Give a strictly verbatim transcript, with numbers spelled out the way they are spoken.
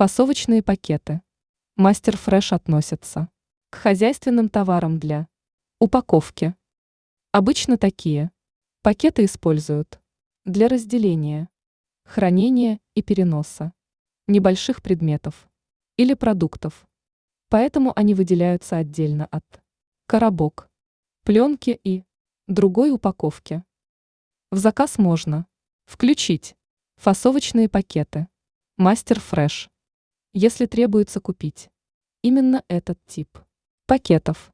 Фасовочные пакеты. Мастер Фреш относится к хозяйственным товарам для упаковки. Обычно такие пакеты используют для разделения, хранения и переноса небольших предметов или продуктов, поэтому они выделяются отдельно от коробок, пленки и другой упаковки. В заказ можно включить фасовочные пакеты Мастер Фреш, если требуется купить именно этот тип пакетов.